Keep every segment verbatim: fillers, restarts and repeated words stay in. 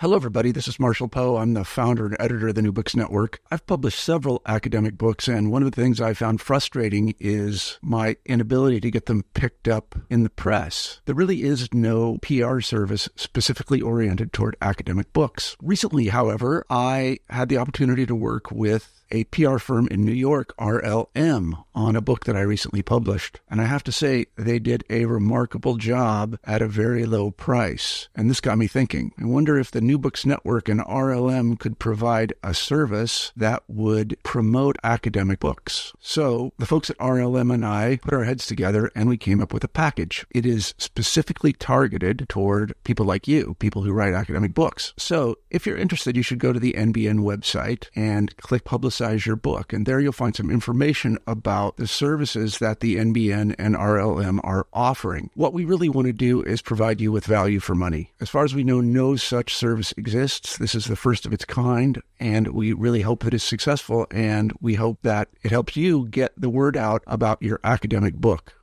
Hello, everybody. This is Marshall Poe. I'm the founder and editor of the New Books Network. I've published several academic books, and one of the things I found frustrating is my inability to get them picked up in the press. There really is no P R service specifically oriented toward academic books. Recently, however, I had the opportunity to work with a P R firm in New York, R L M, on a book that I recently published. And I have to say, they did a remarkable job at a very low price. And this got me thinking. I wonder if the New Books Network and R L M could provide a service that would promote academic books. So the folks at R L M and I put our heads together and we came up with a package. It is specifically targeted toward people like you, people who write academic books. So if you're interested, you should go to the N B N website and click Publicize your book. And there you'll find some information about the services that the N B N and R L M are offering. What we really want to do is provide you with value for money. As far as we know, no such service exists. This is the first of its kind, and we really hope that it's successful, and we hope that it helps you get the word out about your academic book.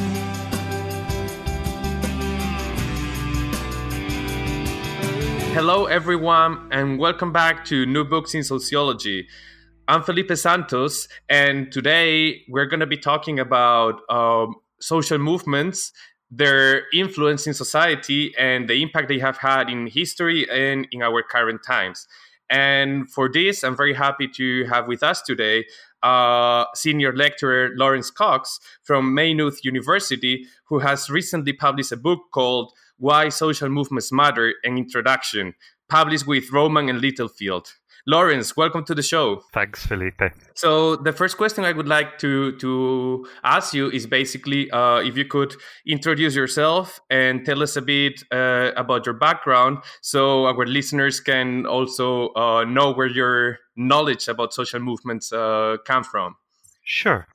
Hello, everyone, and welcome back to New Books in Sociology. I'm Felipe Santos, and today we're going to be talking about um, social movements, their influence in society, and the impact they have had in history and in our current times. And for this, I'm very happy to have with us today uh, senior lecturer Lawrence Cox from Maynooth University, who has recently published a book called Why Social Movements Matter, an Introduction, published with Rowman and Littlefield. Lawrence, welcome to the show. Thanks, Felipe. So the first question I would like to, to ask you is basically uh, if you could introduce yourself and tell us a bit uh, about your background so our listeners can also uh, know where your knowledge about social movements uh, come from. Sure.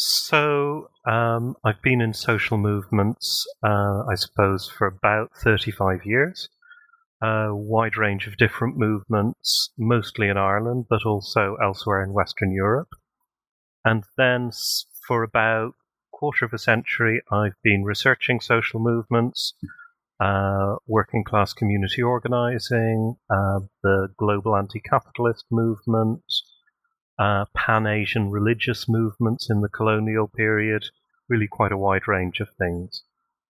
So um, I've been in social movements, uh, I suppose, for about thirty-five years. A wide range of different movements, mostly in Ireland, but also elsewhere in Western Europe. And then for about a quarter of a century, I've been researching social movements, uh, working class community organizing, uh, the global anti-capitalist movement, uh, Pan-Asian religious movements in the colonial period, really quite a wide range of things.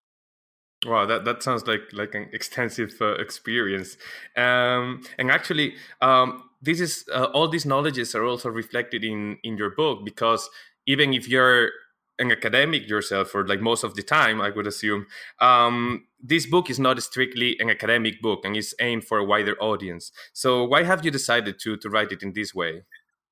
Wow, that, that sounds like, like an extensive uh, experience. Um, and actually, um, this is uh, all these knowledges are also reflected in, in your book, because even if you're an academic yourself, or like most of the time, I would assume, um, this book is not strictly an academic book and is aimed for a wider audience. So why have you decided to, to write it in this way?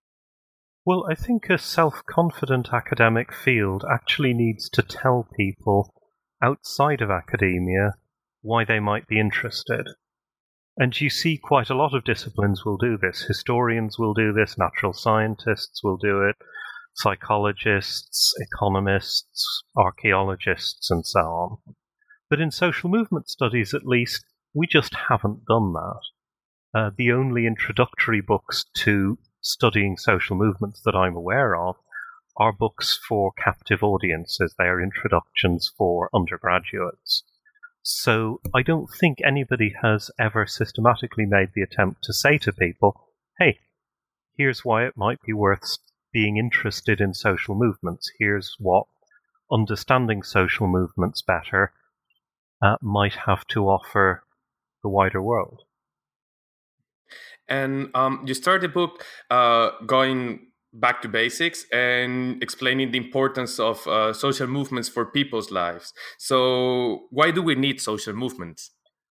Well, I think a self-confident academic field actually needs to tell people outside of academia why they might be interested. And you see quite a lot of disciplines will do this. Historians will do this, natural scientists will do it, psychologists, economists, archaeologists, and so on. But in social movement studies, at least, we just haven't done that. Uh, the only introductory books to studying social movements that I'm aware of are books for captive audiences. They are introductions for undergraduates. So I don't think anybody has ever systematically made the attempt to say to people, hey, here's why it might be worth being interested in social movements. Here's what understanding social movements better uh, might have to offer the wider world. And um, you start the book uh, going back to basics and explaining the importance of uh, social movements for people's lives. So why do we need social movements?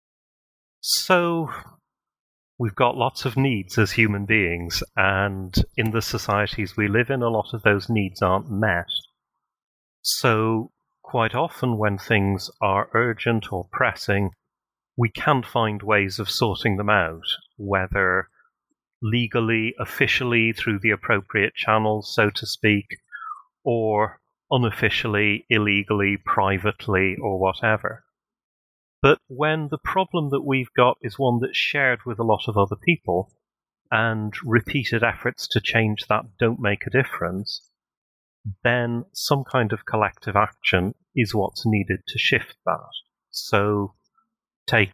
So we've got lots of needs as human beings, and in the societies we live in, a lot of those needs aren't met. So quite often when things are urgent or pressing, we can find ways of sorting them out, whether legally, officially, through the appropriate channels, so to speak, or unofficially, illegally, privately, or whatever. But when the problem that we've got is one that's shared with a lot of other people, and repeated efforts to change that don't make a difference, then some kind of collective action is what's needed to shift that. So take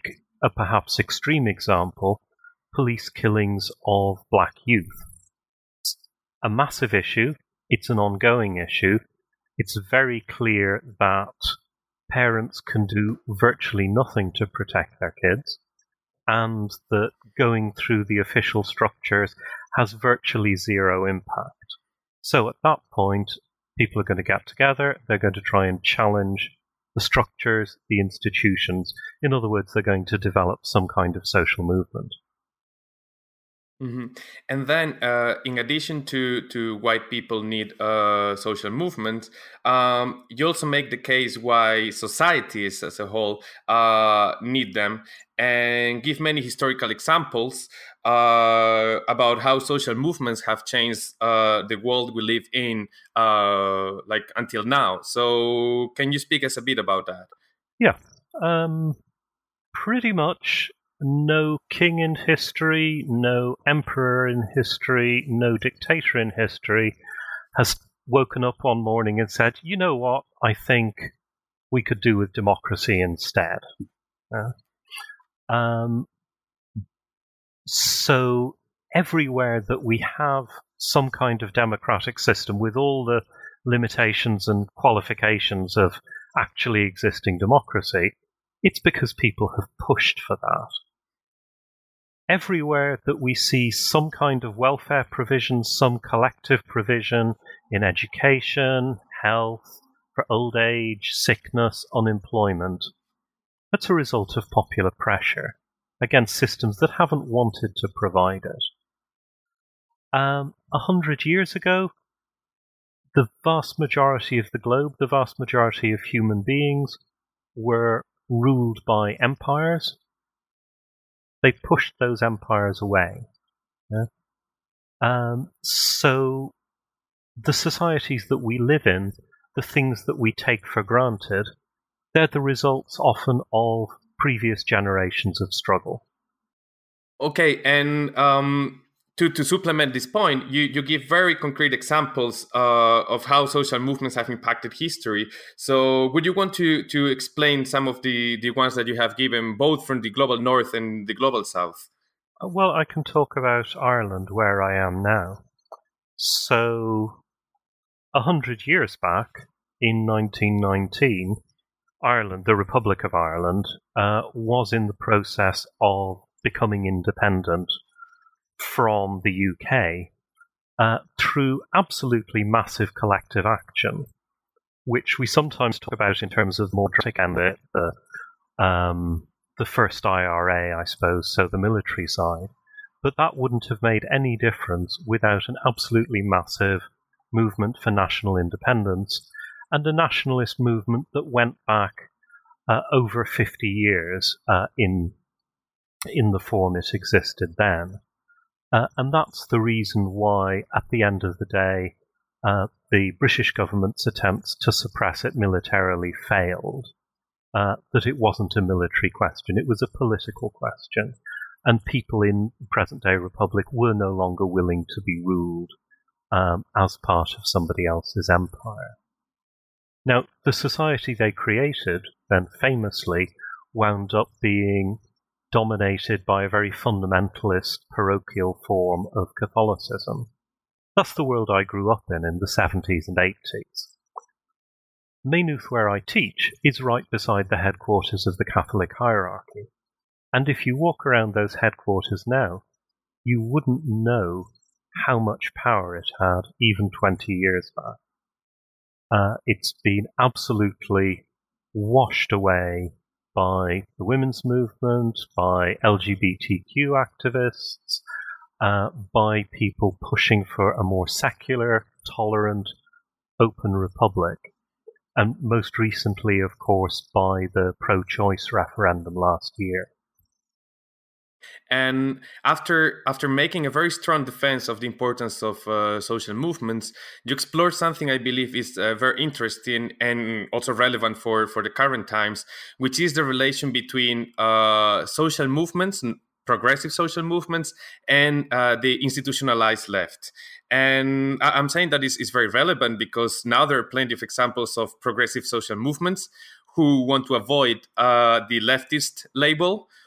a perhaps extreme example, police killings of black youth. It's a massive issue. It's an ongoing issue. It's very clear that parents can do virtually nothing to protect their kids, and that going through the official structures has virtually zero impact. So at that point, people are going to get together, they're going to try and challenge the structures, the institutions. In other words, they're going to develop some kind of social movement. Mm-hmm. And then, uh, in addition to, to why people need uh, social movement, um, you also make the case why societies as a whole uh, need them, and give many historical examples uh, about how social movements have changed uh, the world we live in, uh, like until now. So, can you speak us a bit about that? Yeah, um, pretty much. No king in history, no emperor in history, no dictator in history has woken up one morning and said, you know what, I think we could do with democracy instead. Uh, um, so everywhere that we have some kind of democratic system with all the limitations and qualifications of actually existing democracy, it's because people have pushed for that. Everywhere that we see some kind of welfare provision, some collective provision in education, health, for old age, sickness, unemployment, that's a result of popular pressure against systems that haven't wanted to provide it. Um, a hundred years ago, the vast majority of the globe, the vast majority of human beings were ruled by empires. They pushed those empires away. Yeah? Um, so the societies that we live in, the things that we take for granted, they're the results often of previous generations of struggle. Okay, and um, to, to supplement this point, you, you give very concrete examples uh, of how social movements have impacted history. So would you want to, to explain some of the, the ones that you have given, both from the global north and the global south? Well, I can talk about Ireland, where I am now. So, a hundred years back, in nineteen nineteen, Ireland, the Republic of Ireland, uh, was in the process of becoming independent from the U K uh, through absolutely massive collective action, which we sometimes talk about in terms of more dramatic and the the, um, the first I R A, I suppose, so the military side. But that wouldn't have made any difference without an absolutely massive movement for national independence and a nationalist movement that went back uh, over fifty years uh, in in the form it existed then. Uh, and that's the reason why, at the end of the day, uh, the British government's attempts to suppress it militarily failed. Uh, that it wasn't a military question, it was a political question. And people in the present-day Republic were no longer willing to be ruled um, as part of somebody else's empire. Now, the society they created, then famously, wound up being dominated by a very fundamentalist parochial form of Catholicism. That's the world I grew up in in the seventies and eighties. Maynooth, where I teach, is right beside the headquarters of the Catholic hierarchy. And if you walk around those headquarters now, you wouldn't know how much power it had even twenty years back. Uh, it's been absolutely washed away by the women's movement, by L G B T Q activists, uh, by people pushing for a more secular, tolerant, open republic, and most recently, of course, by the pro-choice referendum last year. And after after making a very strong defense of the importance of uh, social movements, you explore something I believe is uh, very interesting and also relevant for, for the current times, which is the relation between uh, social movements, progressive social movements, and uh, the institutionalized left. And I'm saying that is, is very relevant because now there are plenty of examples of progressive social movements who want to avoid uh, the leftist label,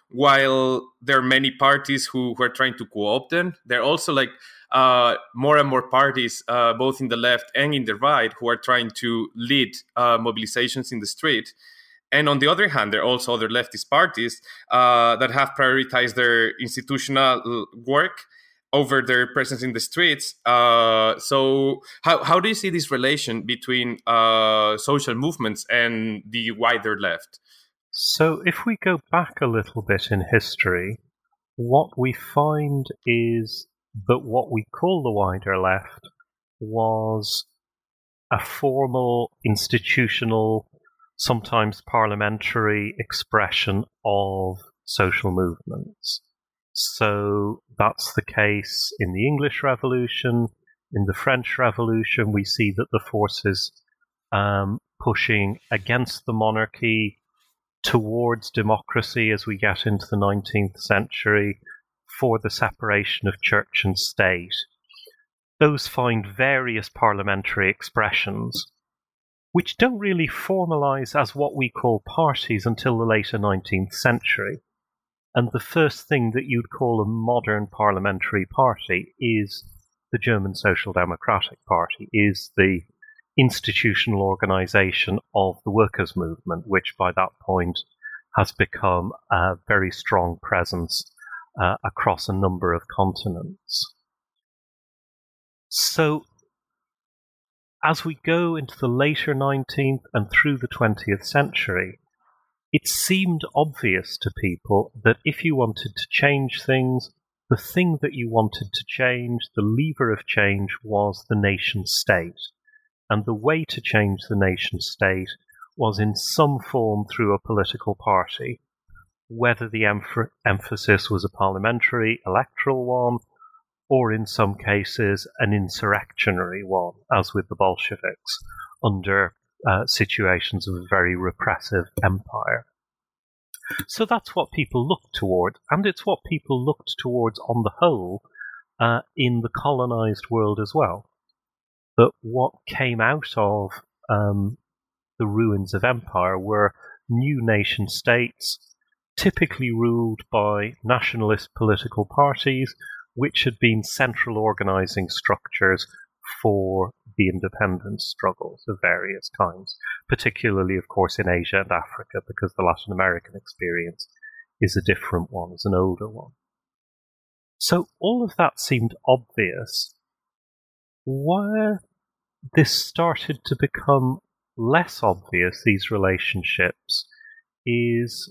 while there are many parties who, who are trying to co-opt them, there are also like uh, more and more parties, uh, both in the left and in the right, who are trying to lead uh, mobilizations in the street. And on the other hand, there are also other leftist parties uh, that have prioritized their institutional work over their presence in the streets. Uh, so how, how do you see this relation between uh, social movements and the wider left? So if we go back a little bit in history, what we find is that what we call the wider left was a formal, institutional, sometimes parliamentary expression of social movements. So that's the case in the English Revolution. In the French Revolution, we see that the forces um, pushing against the monarchy towards democracy as we get into the nineteenth century for the separation of church and state. Those find various parliamentary expressions, which don't really formalize as what we call parties until the later nineteenth century. And the first thing that you'd call a modern parliamentary party is the German Social Democratic Party, is the institutional organization of the workers' movement, which by that point has become a very strong presence uh, across a number of continents. So, as we go into the later nineteenth and through the twentieth century, it seemed obvious to people that if you wanted to change things, the thing that you wanted to change, the lever of change, was the nation state. And the way to change the nation state was in some form through a political party, whether the emph- emphasis was a parliamentary, electoral one, or in some cases an insurrectionary one, as with the Bolsheviks, under uh, situations of a very repressive empire. So that's what people looked toward, and it's what people looked towards on the whole uh, in the colonized world as well. But what came out of um, the ruins of empire were new nation states, typically ruled by nationalist political parties, which had been central organizing structures for the independence struggles of various kinds, particularly, of course, in Asia and Africa, because the Latin American experience is a different one, is an older one. So all of that seemed obvious. Where this started to become less obvious, these relationships, is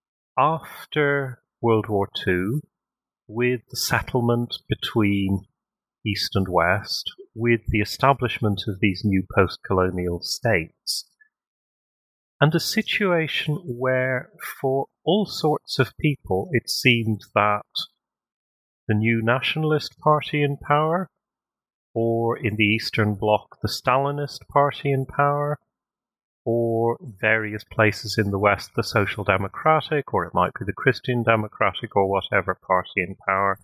after World War Two, with the settlement between East and West, with the establishment of these new post-colonial states, and a situation where, for all sorts of people, it seemed that the new nationalist party in power, or in the Eastern Bloc, the Stalinist party in power, or various places in the West, the Social Democratic, or it might be the Christian Democratic, or whatever party in power,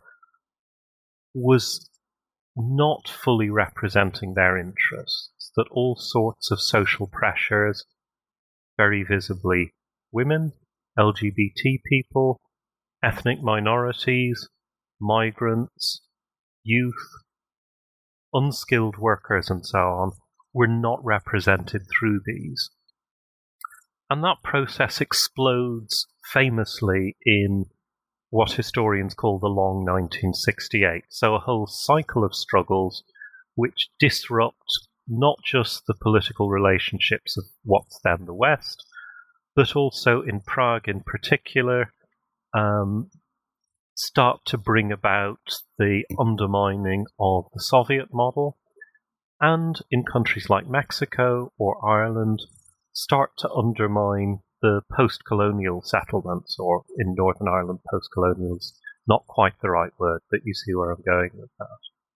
was not fully representing their interests, that all sorts of social pressures, very visibly women, L G B T people, ethnic minorities, migrants, youth, unskilled workers and so on, were not represented through these. And that process explodes famously in what historians call the long nineteen sixty-eight. So a whole cycle of struggles which disrupt not just the political relationships of what's then the West, but also in Prague in particular, um, start to bring about the undermining of the Soviet model, and in countries like Mexico or Ireland, start to undermine the post-colonial settlements, or in Northern Ireland, post-colonials, not quite the right word, but you see where I'm going with that.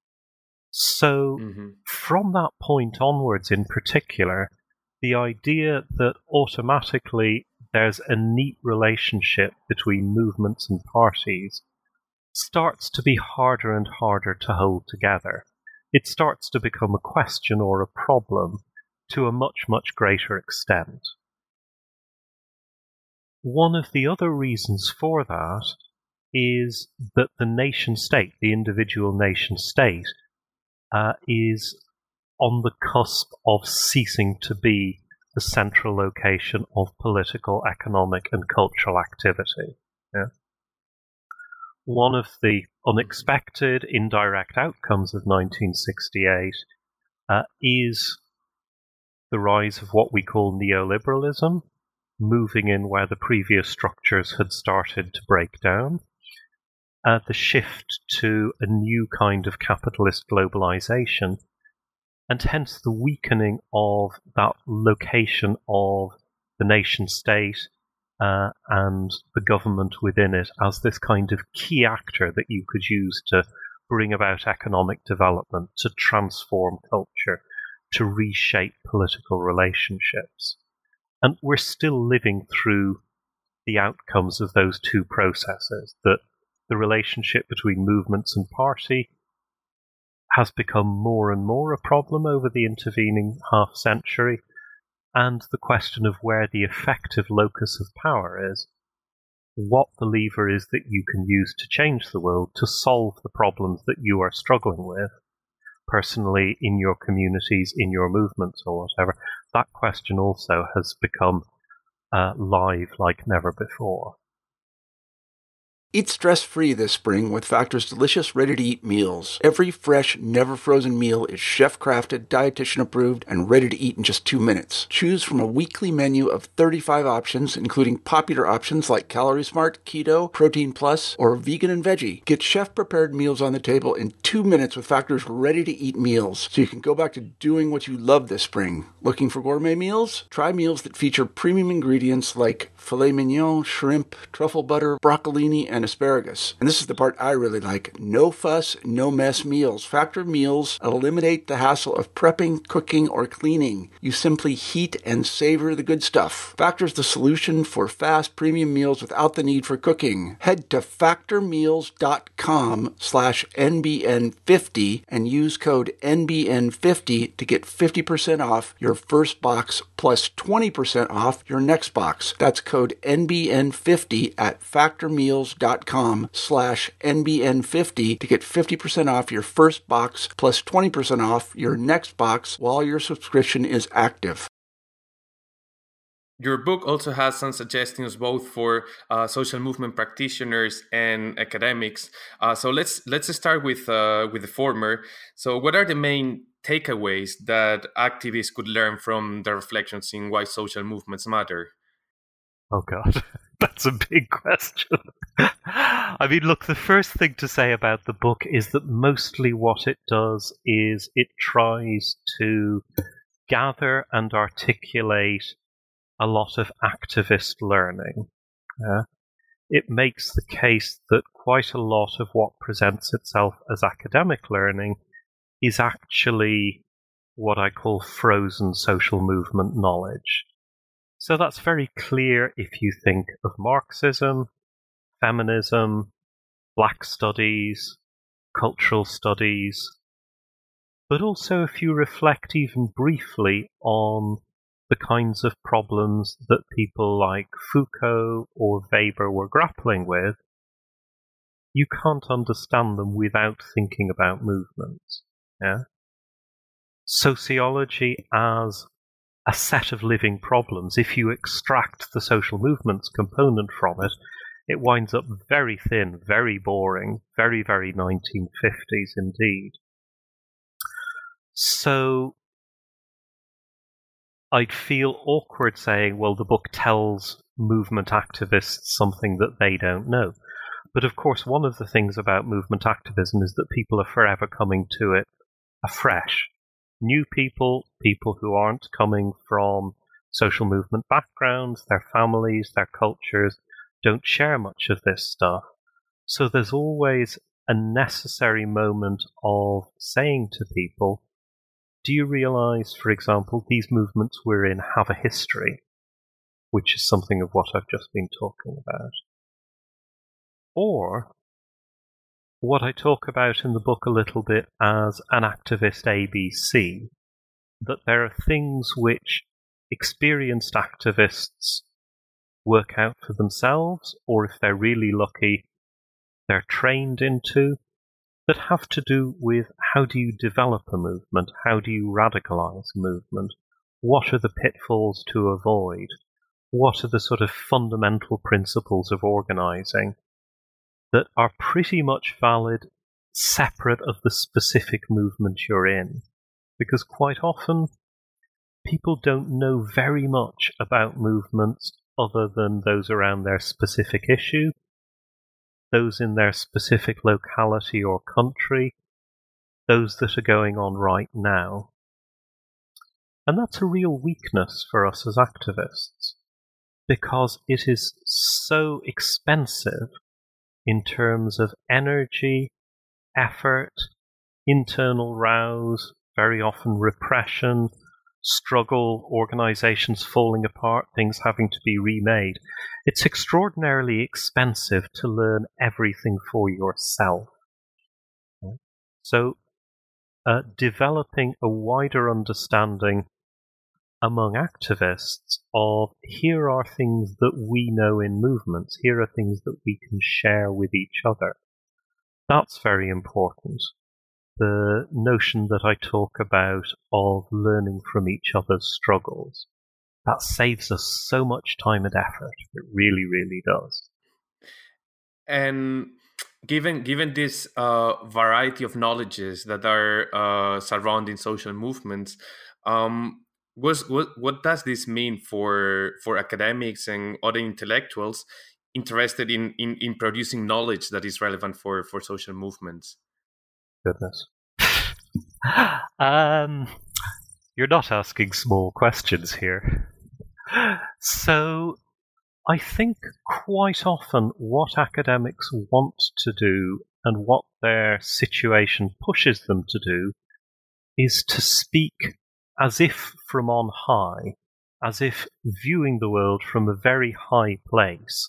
So, mm-hmm. From that point onwards in particular, the idea that automatically there's a neat relationship between movements and parties starts to be harder and harder to hold together. It starts to become a question or a problem to a much, much greater extent. one of the other reasons for that is that the nation state, the individual nation state, uh, is on the cusp of ceasing to be the central location of political, economic, and cultural activity. Yeah? One of the unexpected, indirect outcomes of nineteen sixty-eight uh, is the rise of what we call neoliberalism, moving in where the previous structures had started to break down, uh, the shift to a new kind of capitalist globalization, and hence the weakening of that location of the nation state uh, and the government within it as this kind of key actor that you could use to bring about economic development, to transform culture, to reshape political relationships. And we're still living through the outcomes of those two processes, that the relationship between movements and party has become more and more a problem over the intervening half century, and the question of where the effective locus of power is, what the lever is that you can use to change the world, to solve the problems that you are struggling with, personally, in your communities, in your movements, or whatever. That question also has become uh, live like never before. Eat stress-free this spring with Factor's delicious, ready-to-eat meals. Every fresh, never-frozen meal is chef-crafted, dietitian-approved, and ready to eat in just two minutes. Choose from a weekly menu of thirty-five options, including popular options like Calorie Smart, Keto, Protein Plus, or Vegan and Veggie. Get chef-prepared meals on the table in two minutes with Factor's ready-to-eat meals, so you can go back to doing what you love this spring. Looking for gourmet meals? Try meals that feature premium ingredients like filet mignon, shrimp, truffle butter, broccolini, and asparagus. And this is the part I really like. No fuss, no mess meals. Factor meals eliminate the hassle of prepping, cooking, or cleaning. You simply heat and savor the good stuff. Factor's the solution for fast premium meals without the need for cooking. Head to factormeals.com slash NBN50 and use code N B N fifty to get fifty percent off your first box plus twenty percent off your next box. That's code N B N fifty at factormeals.com slash N B N fifty to get fifty percent off your first box plus twenty percent off your next box while your subscription is active. Your book also has some suggestions both for uh, social movement practitioners and academics. Uh, so let's let's start with uh, with the former. So what are the main takeaways that activists could learn from the reflections in why social movements matter? Oh God, that's a big question. I mean, look, the first thing to say about the book is that mostly what it does is it tries to gather and articulate a lot of activist learning. Uh, it makes the case that quite a lot of what presents itself as academic learning is actually what I call frozen social movement knowledge. So that's very clear if you think of Marxism, feminism, black studies, cultural studies, but also if you reflect even briefly on the kinds of problems that people like Foucault or Weber were grappling with, you can't understand them without thinking about movements. Yeah? Sociology as a set of living problems, if you extract the social movements component from it, it winds up very thin, very boring, very, very nineteen fifties indeed. So I'd feel awkward saying, well, the book tells movement activists something that they don't know. But of course, one of the things about movement activism is that people are forever coming to it afresh. New people, people who aren't coming from social movement backgrounds, their families, their cultures, don't share much of this stuff. So there's always a necessary moment of saying to people, do you realize, for example, these movements we're in have a history, which is something of what I've just been talking about. Or what I talk about in the book a little bit as an activist A B C, that there are things which experienced activists work out for themselves, or if they're really lucky, they're trained into, that have to do with how do you develop a movement, how do you radicalize a movement, what are the pitfalls to avoid, what are the sort of fundamental principles of organizing that are pretty much valid separate of the specific movement you're in. Because quite often, people don't know very much about movements other than those around their specific issue, those in their specific locality or country, those that are going on right now. And that's a real weakness for us as activists, because it is so expensive in terms of energy, effort, internal rows, very often repression, struggle, organizations falling apart, things having to be remade. It's extraordinarily expensive to learn everything for yourself. So, uh, developing a wider understanding among activists of here are things that we know in movements, here are things that we can share with each other. That's very important. The notion that I talk about of learning from each other's struggles, that saves us so much time and effort. It really, really does. And given given this uh, variety of knowledges that are uh, surrounding social movements, um, was what what does this mean for for academics and other intellectuals interested in, in, in producing knowledge that is relevant for, for social movements? Goodness. um, you're not asking small questions here. So, I think quite often what academics want to do and what their situation pushes them to do is to speak as if from on high, as if viewing the world from a very high place,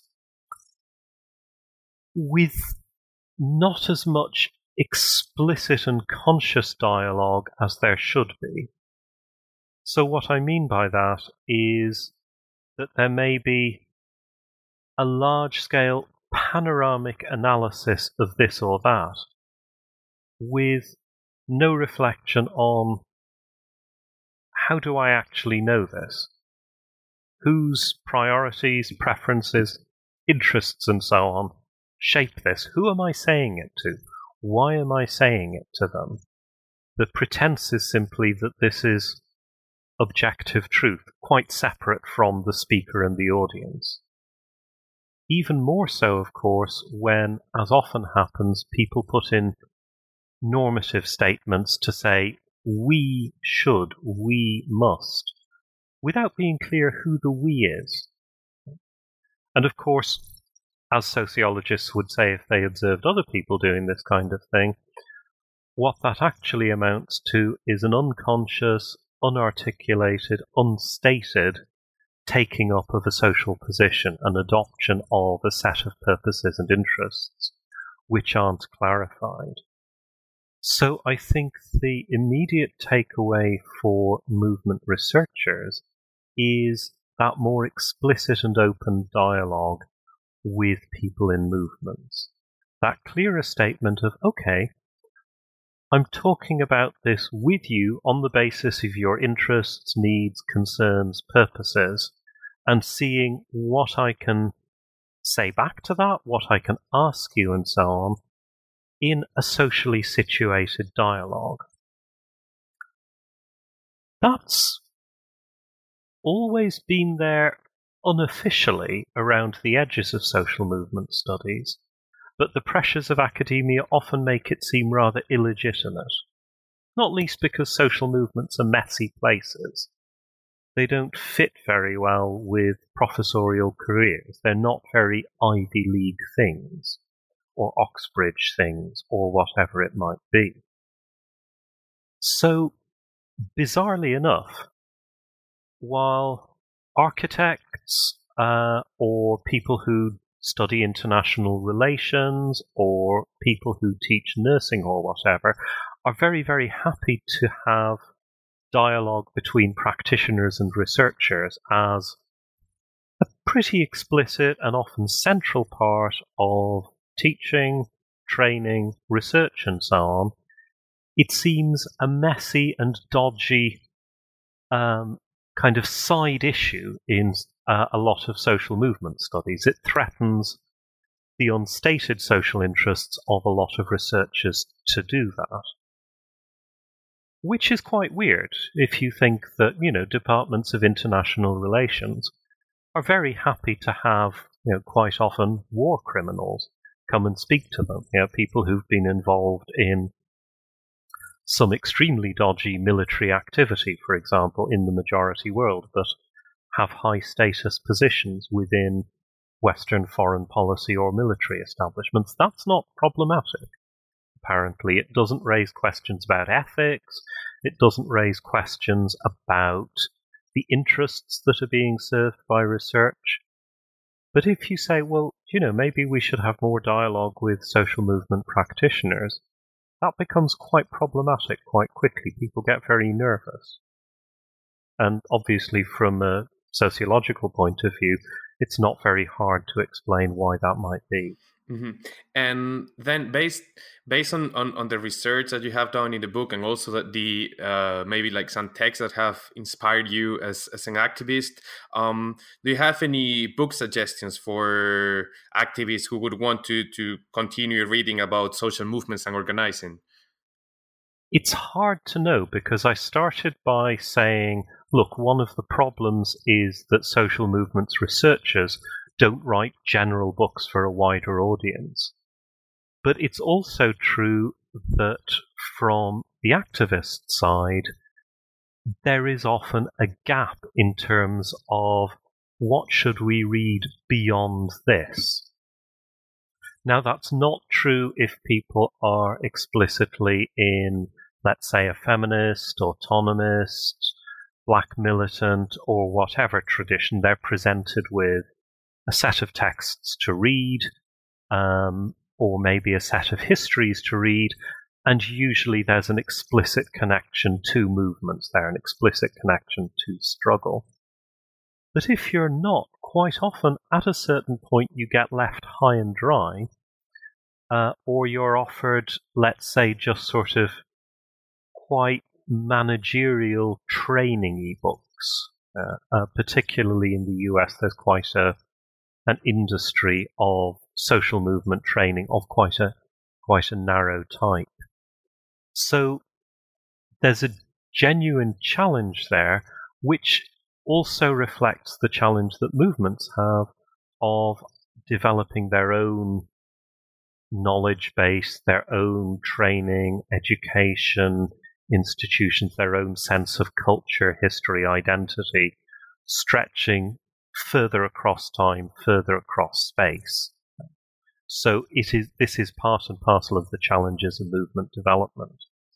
with not as much explicit and conscious dialogue as there should be. So what I mean by that is that there may be a large-scale panoramic analysis of this or that, with no reflection on how do I actually know this? Whose priorities, preferences, interests, and so on shape this? Who am I saying it to? Why am I saying it to them? The pretense is simply that this is objective truth, quite separate from the speaker and the audience. Even more so, of course, when, as often happens, people put in normative statements to say, we should, we must, without being clear who the we is. And of course, as sociologists would say if they observed other people doing this kind of thing, what that actually amounts to is an unconscious, unarticulated, unstated taking up of a social position, an adoption of a set of purposes and interests which aren't clarified. So I think the immediate takeaway for movement researchers is that more explicit and open dialogue with people in movements. That clearer statement of, okay, I'm talking about this with you on the basis of your interests, needs, concerns, purposes, and seeing what I can say back to that, what I can ask you, and so on, in a socially situated dialogue. That's always been there unofficially around the edges of social movement studies, but the pressures of academia often make it seem rather illegitimate, not least because social movements are messy places. They don't fit very well with professorial careers. They're not very Ivy League things, or Oxbridge things, or whatever it might be. So, bizarrely enough, while architects uh, or people who study international relations or people who teach nursing or whatever are very, very happy to have dialogue between practitioners and researchers as a pretty explicit and often central part of teaching, training, research, and so on, it seems a messy and dodgy um, kind of side issue in uh, a lot of social movement studies. It threatens the unstated social interests of a lot of researchers to do that. Which is quite weird if you think that, you know, departments of international relations are very happy to have, you know, quite often war criminals come and speak to them. You know, people who've been involved in some extremely dodgy military activity, for example, in the majority world, but have high status positions within Western foreign policy or military establishments. That's not problematic. Apparently, it doesn't raise questions about ethics. It doesn't raise questions about the interests that are being served by research. But if you say, well, you know, maybe we should have more dialogue with social movement practitioners, that becomes quite problematic quite quickly. People get very nervous. And obviously, from a sociological point of view, it's not very hard to explain why that might be. Mm-hmm. And then based based on, on, on the research that you have done in the book, and also that the uh, maybe like some texts that have inspired you as, as an activist, um, do you have any book suggestions for activists who would want to, to continue reading about social movements and organizing? It's hard to know, because I started by saying, look, one of the problems is that social movements researchers don't write general books for a wider audience. But it's also true that from the activist side, there is often a gap in terms of what should we read beyond this. Now, that's not true if people are explicitly in, let's say, a feminist, autonomist, black militant, or whatever tradition. They're presented with a set of texts to read, um, or maybe a set of histories to read, and usually there's an explicit connection to movements there, an explicit connection to struggle. But if you're not, quite often at a certain point you get left high and dry, uh, or you're offered, let's say, just sort of quite managerial training e-books. Uh, uh, particularly in the U S, there's quite a an industry of social movement training of quite a quite a narrow type. So there's a genuine challenge there, which also reflects the challenge that movements have of developing their own knowledge base, their own training, education, institutions, their own sense of culture, history, identity, stretching further across time, further across space. So it is. This is part and parcel of the challenges of movement development.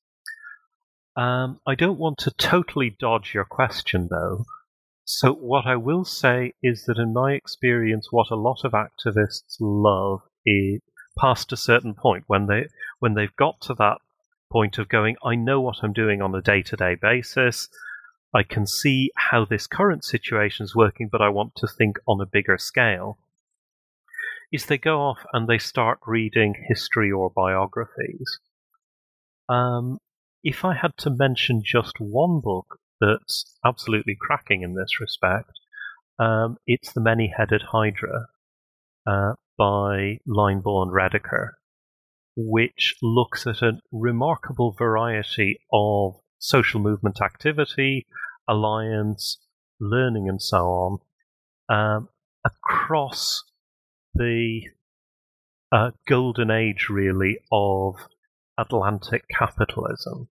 Um, I don't want to totally dodge your question, though. So what I will say is that in my experience, what a lot of activists love is, past a certain point, when they when they've got to that point of going, I know what I'm doing on a day-to-day basis, I can see how this current situation is working, but I want to think on a bigger scale, is they go off and they start reading history or biographies. Um, if I had to mention just one book that's absolutely cracking in this respect, um, it's The Many-Headed Hydra uh, by Linebaugh and Rediker, which looks at a remarkable variety of social movement activity, alliance, learning, and so on, um, across the uh, golden age, really, of Atlantic capitalism.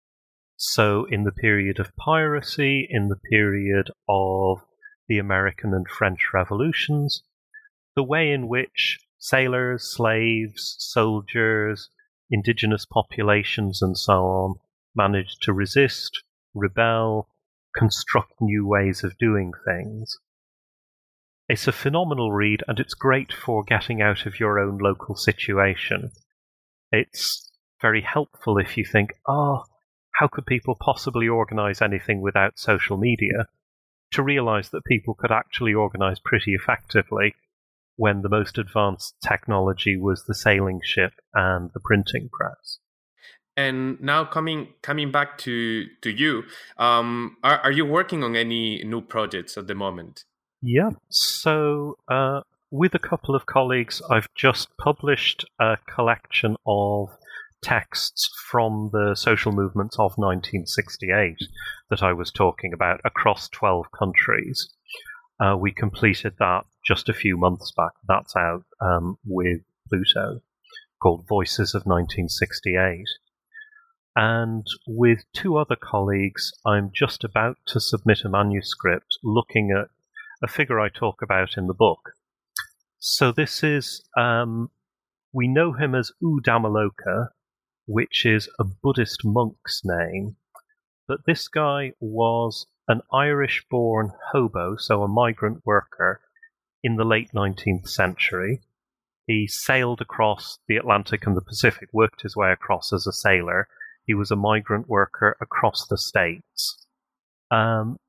So in the period of piracy, in the period of the American and French revolutions, the way in which sailors, slaves, soldiers, indigenous populations, and so on managed to resist, rebel, construct new ways of doing things. It's a phenomenal read, and it's great for getting out of your own local situation. It's very helpful if you think, oh, how could people possibly organize anything without social media? to realize that people could actually organize pretty effectively when the most advanced technology was the sailing ship and the printing press. And now coming coming back to to you, um, are, are you working on any new projects at the moment? Yeah, so uh, with a couple of colleagues, I've just published a collection of texts from the social movements of nineteen sixty-eight that I was talking about across twelve countries. Uh, we completed that just a few months back. That's out um, with Pluto, called Voices of nineteen sixty-eight. And with two other colleagues, I'm just about to submit a manuscript looking at a figure I talk about in the book. So this is, um, we know him as U Dhammaloka, which is a Buddhist monk's name, but this guy was an Irish-born hobo, so a migrant worker, in the late nineteenth century. He sailed across the Atlantic and the Pacific, worked his way across as a sailor. He was a migrant worker across the states. Um,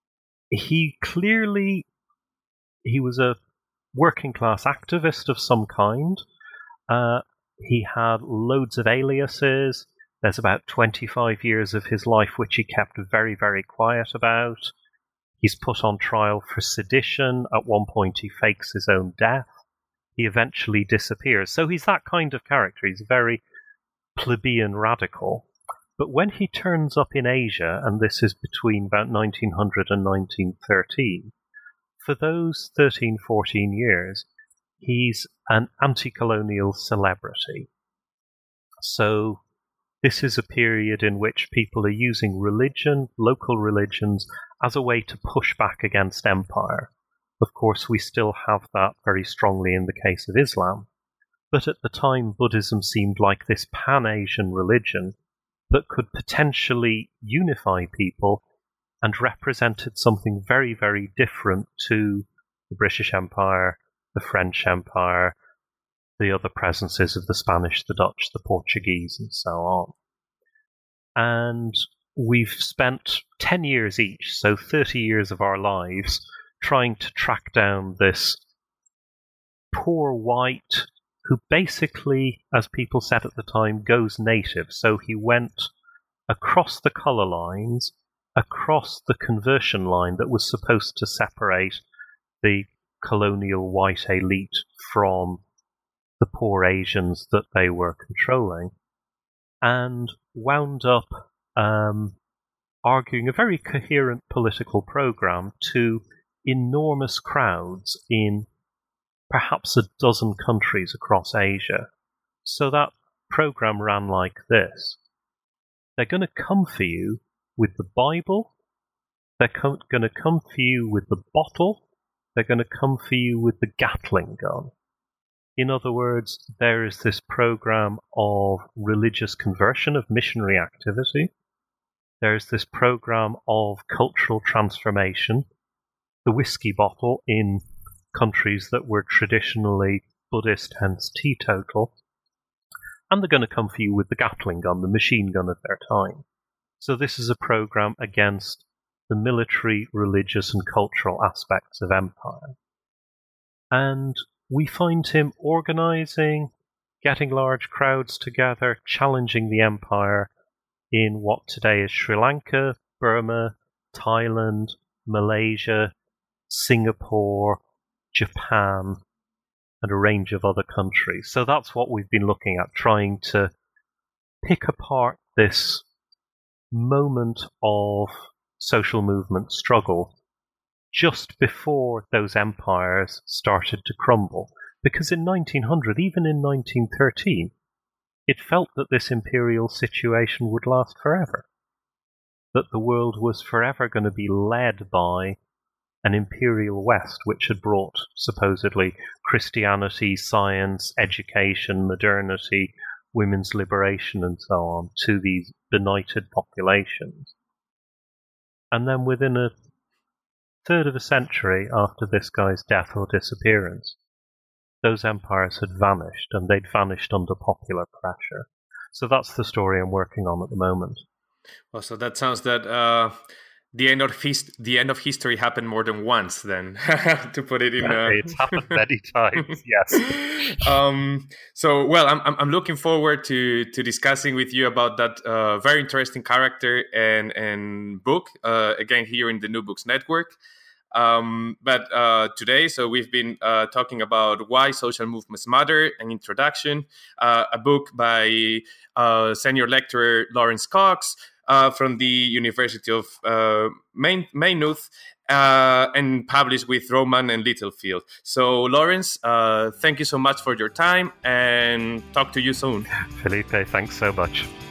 he clearly, he was a working class activist of some kind. Uh, he had loads of aliases. There's about twenty-five years of his life which he kept very, very quiet about. He's put on trial for sedition. At one point he fakes his own death. He eventually disappears. So he's that kind of character. He's very plebeian radical. But when he turns up in Asia, and this is between about nineteen hundred and nineteen thirteen, for those thirteen, fourteen years, he's an anti-colonial celebrity. So this is a period in which people are using religion, local religions, as a way to push back against empire. Of course, we still have that very strongly in the case of Islam. But at the time, Buddhism seemed like this pan-Asian religion that could potentially unify people and represented something very, very different to the British Empire, the French Empire, the other presences of the Spanish, the Dutch, the Portuguese, and so on. And we've spent ten years each, so thirty years of our lives, trying to track down this poor white who basically, as people said at the time, goes native. So he went across the colour lines, across the conversion line that was supposed to separate the colonial white elite from the poor Asians that they were controlling, and wound up um, arguing a very coherent political program to enormous crowds in perhaps a dozen countries across Asia. So that program ran like this. They're going to come for you with the Bible, they're co- going to come for you with the bottle, they're going to come for you with the Gatling gun. In other words, there is this program of religious conversion, of missionary activity. There's this program of cultural transformation, the whiskey bottle in countries that were traditionally Buddhist, hence teetotal, and they're going to come for you with the Gatling gun, the machine gun of their time. So this is a program against the military, religious, and cultural aspects of empire. And we find him organizing, getting large crowds together, challenging the empire in what today is Sri Lanka, Burma, Thailand, Malaysia, Singapore, Japan, and a range of other countries. So that's what we've been looking at, trying to pick apart this moment of social movement struggle just before those empires started to crumble. Because in nineteen hundred, even in nineteen thirteen, it felt that this imperial situation would last forever. That the world was forever going to be led by an imperial West, which had brought, supposedly, Christianity, science, education, modernity, women's liberation, and so on, to these benighted populations. And then within a third of a century after this guy's death or disappearance, those empires had vanished, and they'd vanished under popular pressure. So that's the story I'm working on at the moment. Well, so that sounds that uh, the end of his, the end of history happened more than once. Then, to put it in, a... it's happened many times. Yes. um, so, well, I'm I'm looking forward to to discussing with you about that uh, very interesting character and and book uh, again here in the New Books Network. Um, but uh, today, so we've been uh, talking about why social movements matter, an introduction, uh, a book by uh, senior lecturer Lawrence Cox uh, from the University of uh, Mayn- Maynooth, uh, and published with Rowman and Littlefield. So, Lawrence, uh, thank you so much for your time, and talk to you soon. Felipe, thanks so much.